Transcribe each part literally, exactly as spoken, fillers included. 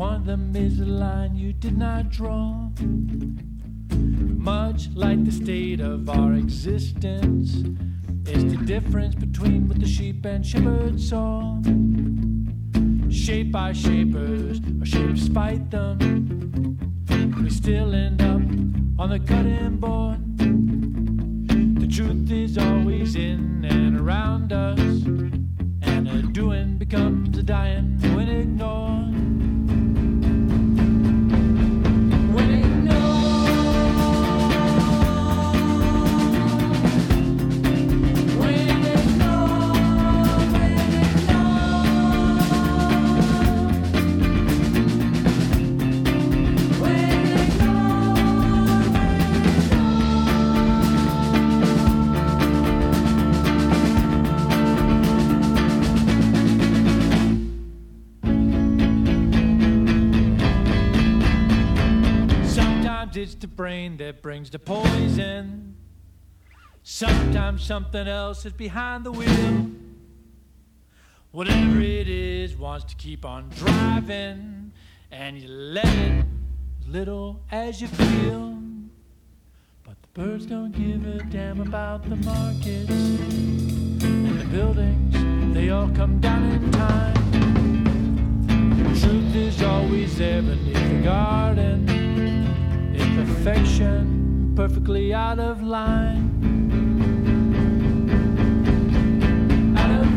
one of them is a line you did not draw. Much like the state of our existence is the difference between what the sheep and shepherds saw. Shaped by shapers, or shaped despite them, we still end up on the cutting board. The truth is always in and around us, and a doing becomes a dying when ignored. When ignored. It's the brain that brings the poison. Sometimes something else is behind the wheel. Whatever it is wants to keep on driving, and you let it as little as you feel. But the birds don't give a damn about the markets, and the buildings, they all come down in time. The truth is always there beneath the garden. Perfection, perfectly out of line. Out of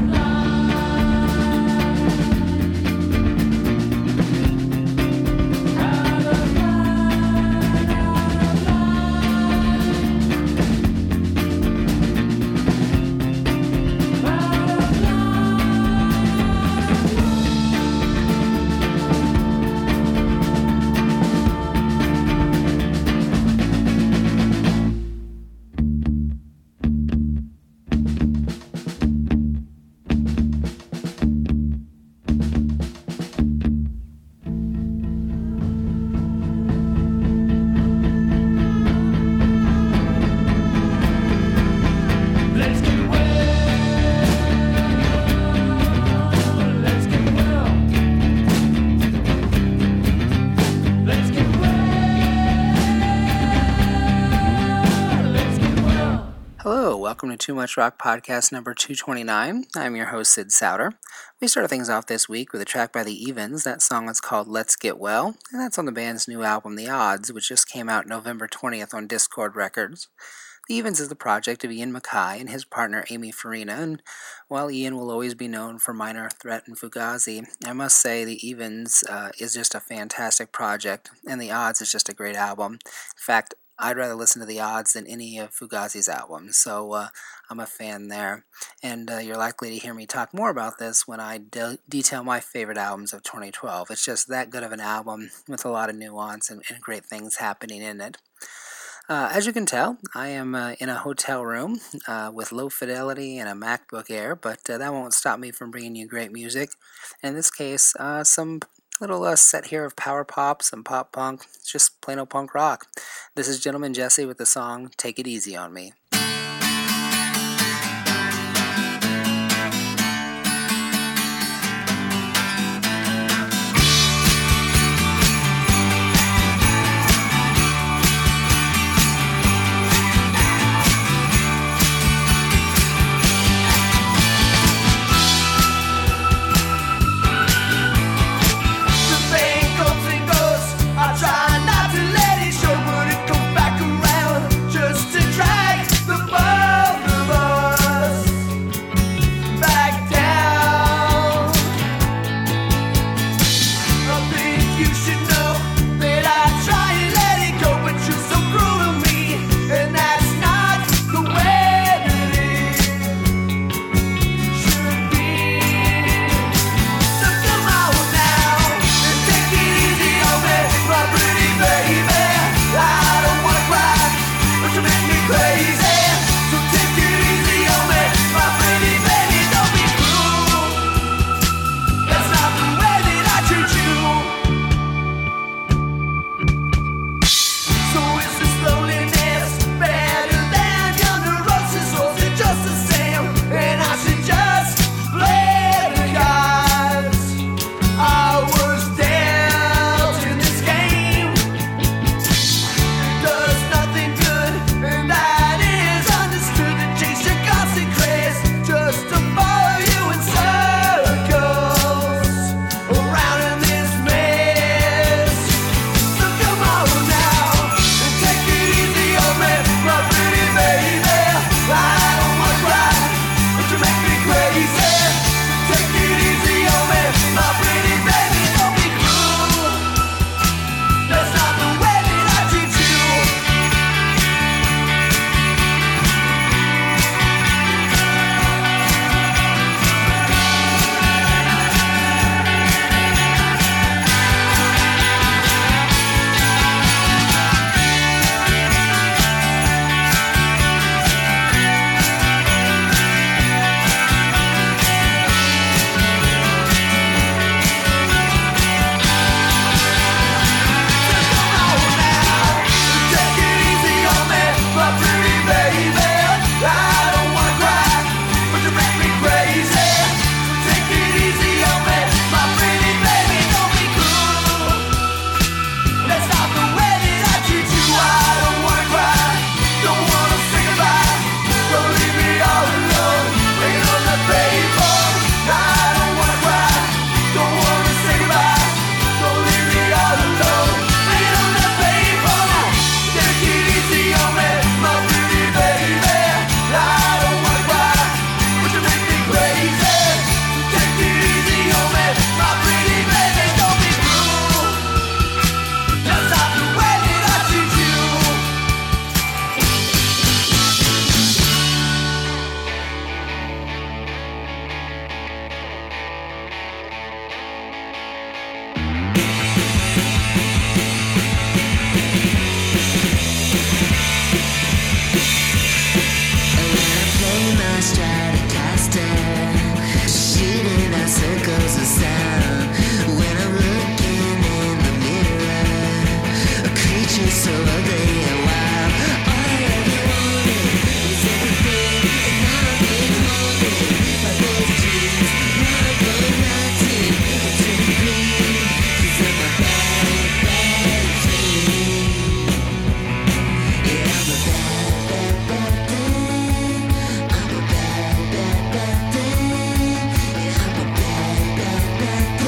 Welcome to Too Much Rock Podcast number two twenty-nine. I'm your host, Sid Souter. We started things off this week with a track by the Evens. That song is called Let's Get Well, and that's on the band's new album, The Odds, which just came out November twentieth on Discord Records. The Evens is the project of Ian MacKaye and his partner Amy Farina, and while Ian will always be known for Minor Threat and Fugazi, I must say The Evens uh, is just a fantastic project, and The Odds is just a great album. In fact, I'd rather listen to The Odds than any of Fugazi's albums, so uh, I'm a fan there. And uh, you're likely to hear me talk more about this when I de- detail my favorite albums of twenty twelve. It's just that good of an album with a lot of nuance and, and great things happening in it. Uh, as you can tell, I am uh, in a hotel room uh, with low fidelity and a MacBook Air, but uh, that won't stop me from bringing you great music. In this case, uh, some little uh, set here of power pop, some pop punk, just plain old punk rock. This is Gentleman Jesse with the song Take It Easy on Me. Try not to let it show, but it comes back around just to drag. circles of sound. When I'm looking in the mirror, a creature so ugly and wild. All I ever wanted was everything, and now I'm being haunted by those dreams. Now I'm going naughty, I'm turning green, 'cause I'm a bad, bad dream. Yeah, I'm a bad, bad, bad thing. I'm a bad, bad, bad thing. Yeah, I'm a bad, bad, bad thing.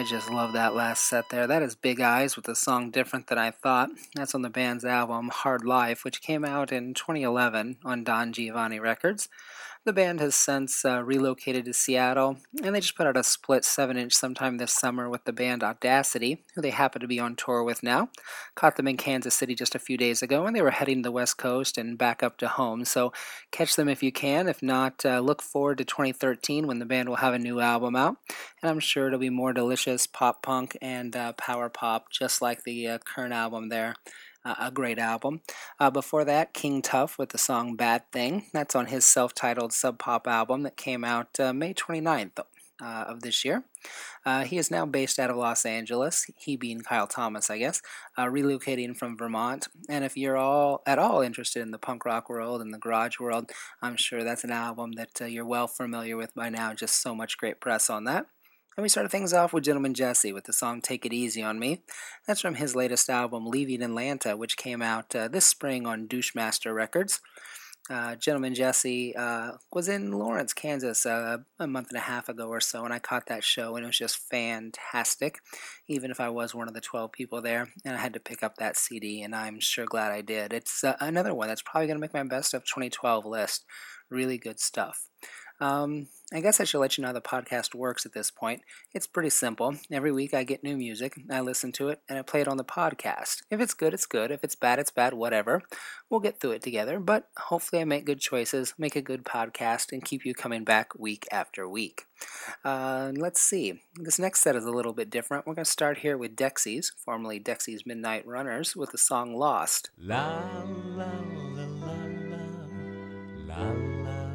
just love that last set there. That is Big Eyes with the song Different Than I Thought. That's on the band's album Hard Life, which came out in twenty eleven on Don Giovanni Records. The band has since uh, relocated to Seattle, and they just put out a split seven inch sometime this summer with the band Audacity, who they happen to be on tour with now. Caught them in Kansas City just a few days ago, and they were heading to the West Coast and back up to home, so catch them if you can. If not, uh, look forward to twenty thirteen when the band will have a new album out, and I'm sure it'll be more delicious pop punk and uh, power pop, just like the uh, current album there. Uh, a great album. Uh, before that, King Tuff with the song Bad Thing. That's on his self-titled Sub Pop album that came out uh, May twenty-ninth uh, of this year. Uh, he is now based out of Los Angeles, he being Kyle Thomas, I guess, uh, relocating from Vermont. And if you're all at all interested in the punk rock world and the garage world, I'm sure that's an album that uh, you're well familiar with by now. Just so much great press on that. And we started things off with Gentleman Jesse with the song Take It Easy on Me. That's from his latest album, Leaving Atlanta, which came out uh, this spring on Douchemaster Records. Uh, Gentleman Jesse uh, was in Lawrence, Kansas uh, a month and a half ago or so, and I caught that show, and it was just fantastic, even if I was one of the twelve people there, and I had to pick up that C D, and I'm sure glad I did. It's uh, another one that's probably going to make my best of twenty twelve list. Really good stuff. Um, I guess I should let you know how the podcast works at this point. It's pretty simple. Every week I get new music, I listen to it, and I play it on the podcast. If it's good, it's good. If it's bad, it's bad, whatever. We'll get through it together, but hopefully I make good choices, make a good podcast, and keep you coming back week after week. Uh, let's see. This next set is a little bit different. We're going to start here with Dexys, formerly Dexys Midnight Runners, with the song Lost. La la la la la la la.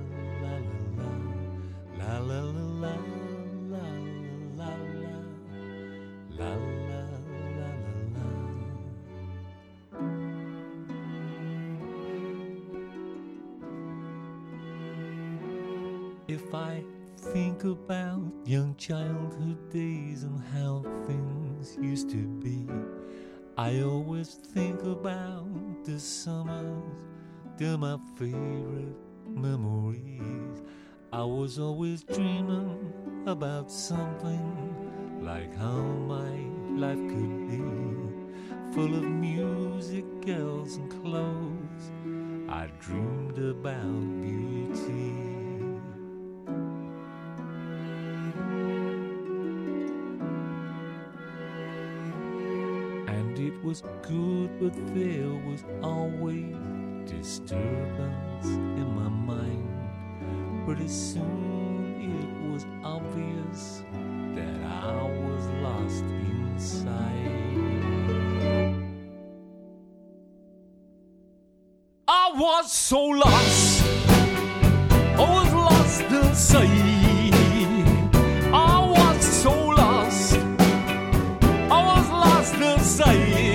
La la la la la la la la la la. If I think about young childhood days and how things used to be, I always think about the summers, they're my favorite memories. I was always dreaming about something like how my life could be, full of music, girls, and clothes. I dreamed about beauty. And it was good, but there was always disturbance in my mind. Pretty soon it was obvious that I was lost inside. I was so lost, I was lost inside. I was so lost, I was lost inside.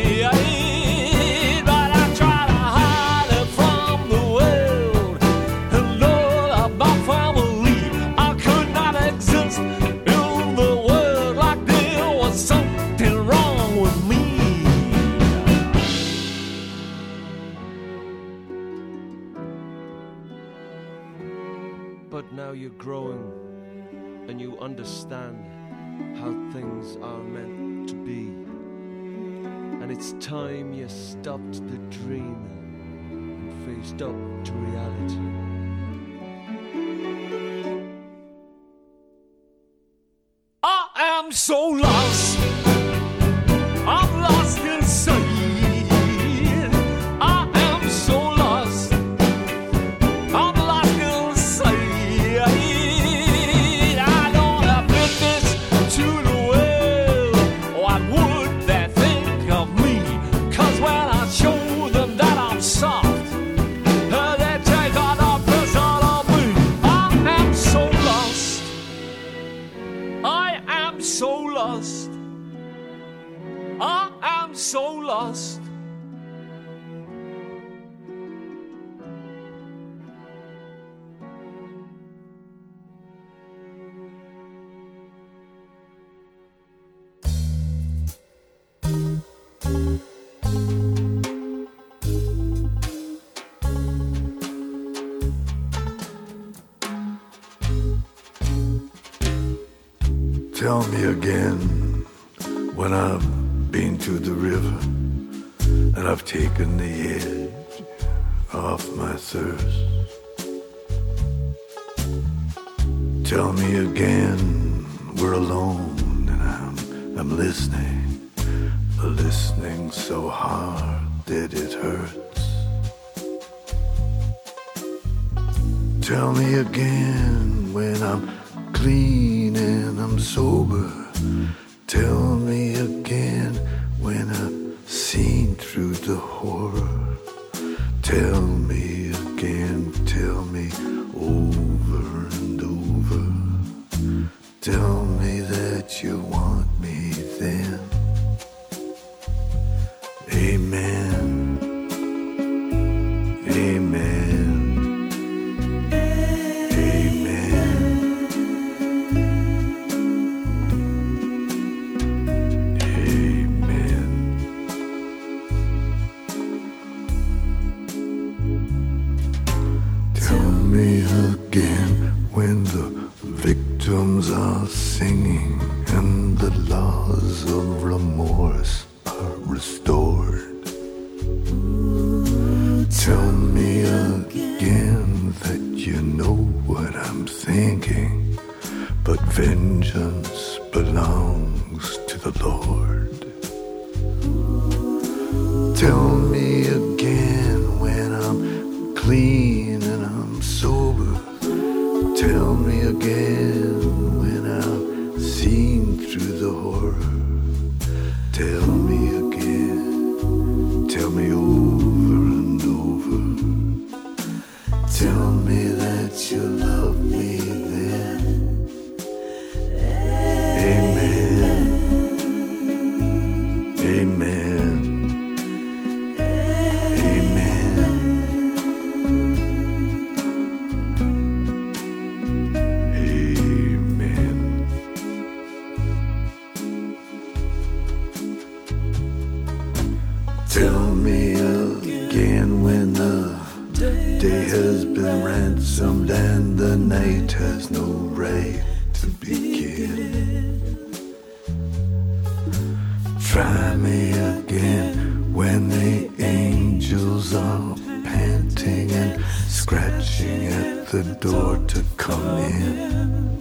Now you're growing and you understand how things are meant to be, and it's time you stopped the dream and faced up to reality. I am so lost, I'm lost inside. I am so lost, I'm lost inside. So lost. Tell me again when I've been to the river and I've taken the edge off my thirst. Tell me again we're alone and I'm, I'm listening, listening so hard that it hurts. Tell me again when I'm clean and I'm sober. Tell me again when I've seen through the horror. Tell me again, tell me over and over. Tell me that you want me then. Amen. Amen. When the victims are singing and the laws of remorse are restored. Tell me again that you know what I'm thinking, but vengeance belongs to the Lord. Tell me again when I'm clean and I'm sober. Tell me again when I've seen through the horror. Tell me again, tell me over and over. Tell me that you love me then. Amen. Amen. Tell me again when the day has been ransomed and the night has no right to begin. Try me again when the angels are panting and scratching at the door to come in.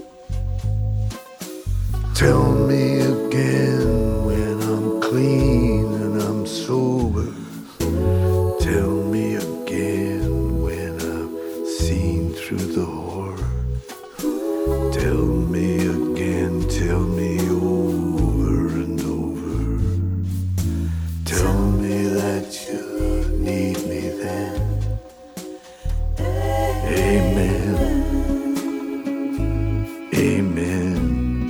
Tell me again when I'm clean and I'm sober. Tell me again when I've seen through the horror. Tell me again, tell me over and over. Tell me that you need me then. Amen. Amen.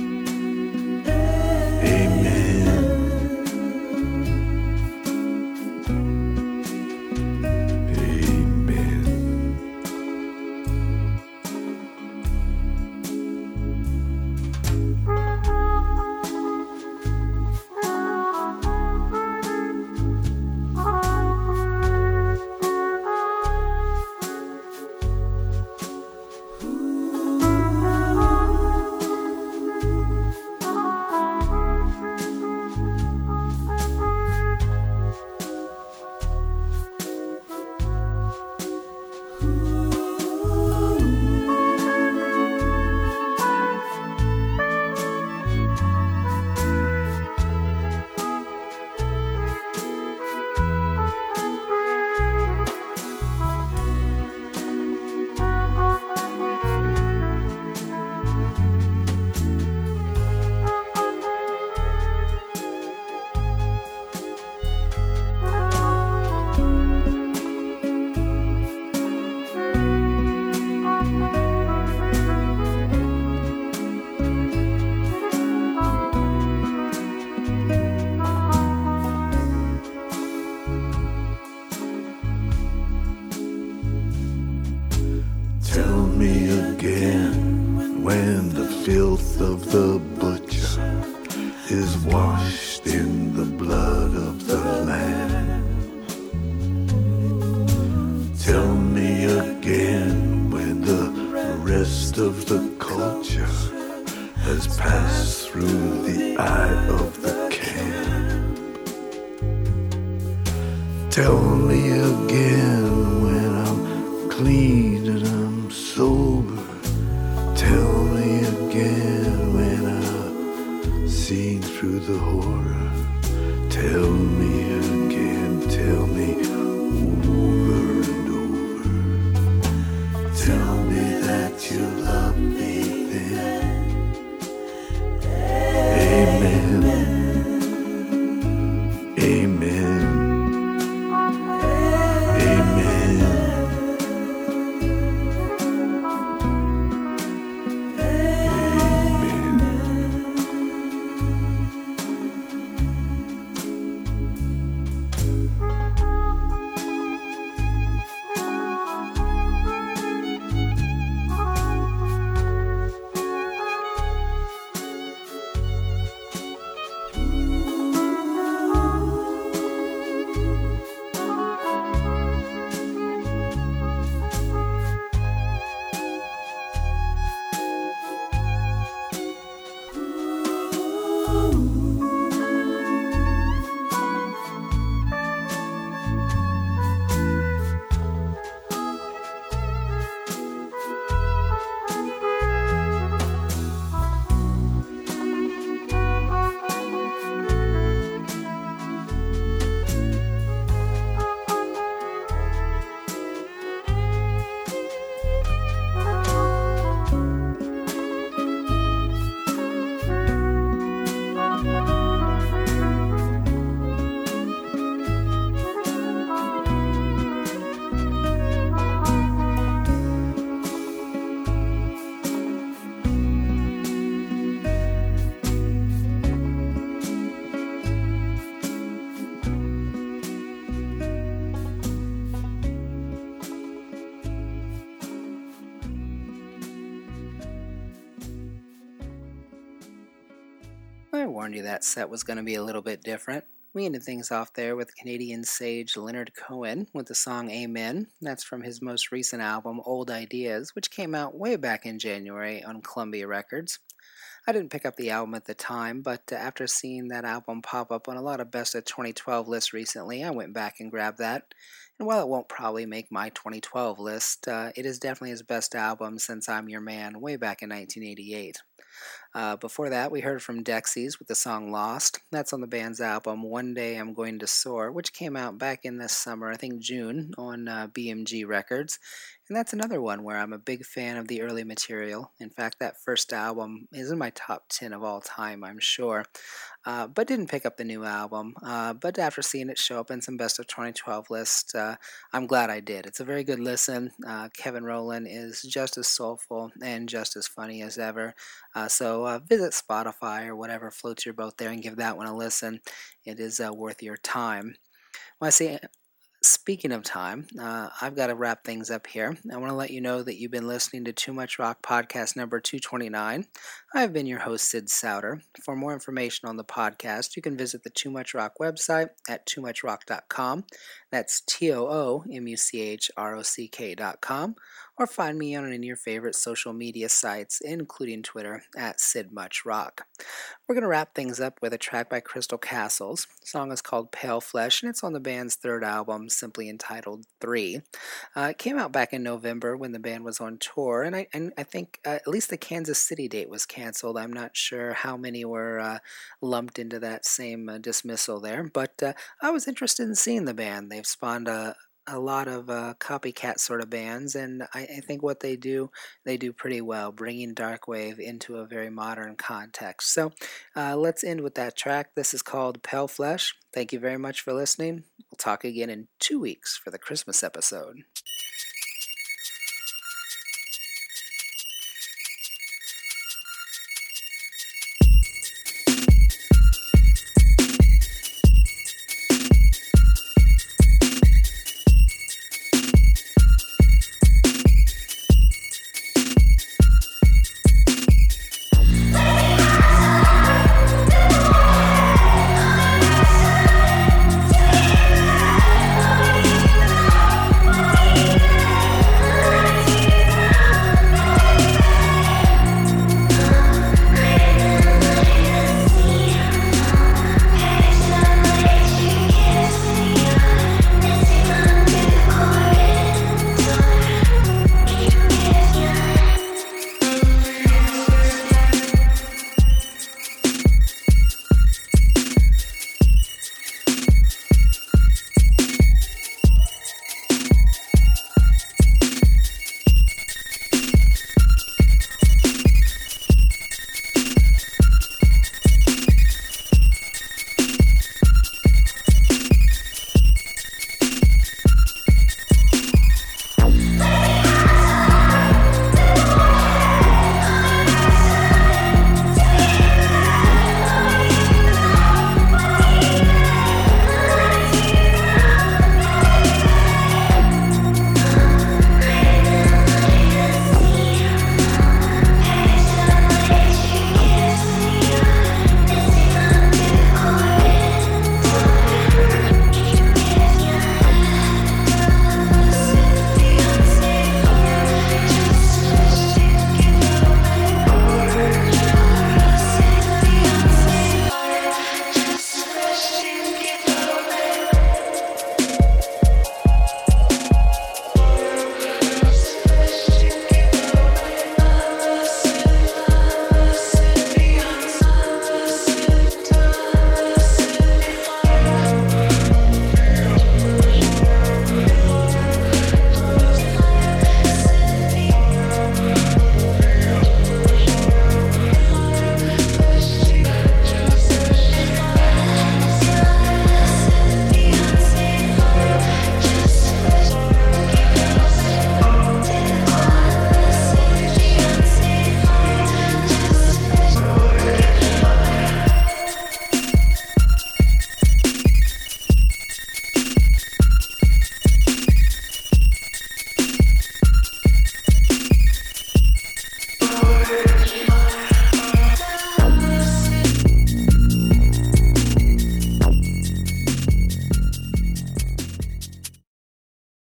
Tell me again when the filth of the butcher is washed in the blood of the Lamb. Tell me again when the rest of the culture has passed through the eye of the Tell me again when I'm clean and I'm sober. Tell me again when I've seen through the horror. Tell me again, tell me over and over. Tell me that you love me then. Amen. Amen. I warned you that set was going to be a little bit different. We ended things off there with Canadian sage Leonard Cohen with the song Amen. That's from his most recent album, Old Ideas, which came out way back in January on Columbia Records. I didn't pick up the album at the time, but uh, after seeing that album pop up on a lot of Best of twenty twelve lists recently, I went back and grabbed that. And while it won't probably make my twenty twelve list, uh, it is definitely his best album since I'm Your Man way back in nineteen eighty-eight. Uh, before that, we heard from Dexys with the song Lost. That's on the band's album One Day I'm Going to Soar, which came out back in this summer, I think June, on uh, B M G Records. And that's another one where I'm a big fan of the early material. In fact, that first album is in my top ten of all time, I'm sure. Uh, but didn't pick up the new album. Uh, but after seeing it show up in some Best of twenty twelve lists, uh, I'm glad I did. It's a very good listen. Uh, Kevin Rowland is just as soulful and just as funny as ever. Uh, so uh, visit Spotify or whatever floats your boat there and give that one a listen. It is uh, worth your time. Well, I see. Speaking of time, uh, I've got to wrap things up here. I want to let you know that you've been listening to Too Much Rock Podcast number two twenty-nine. I've been your host, Sid Souter. For more information on the podcast, you can visit the Too Much Rock website at too much rock dot com. That's T O O M U C H R O C K dot com. Or find me on any of your favorite social media sites, including Twitter, at SidMuchRock. We're going to wrap things up with a track by Crystal Castles. The song is called Pale Flesh, and it's on the band's third album, simply entitled Three. Uh, it came out back in November when the band was on tour, and I, and I think uh, at least the Kansas City date was canceled. I'm not sure how many were uh, lumped into that same uh, dismissal there, but uh, I was interested in seeing the band. They've spawned a a lot of uh, copycat sort of bands, and I, I think what they do, they do pretty well, bringing darkwave into a very modern context. So uh, let's end with that track. This is called Pale Flesh. Thank you very much for listening. We'll talk again in two weeks for the Christmas episode.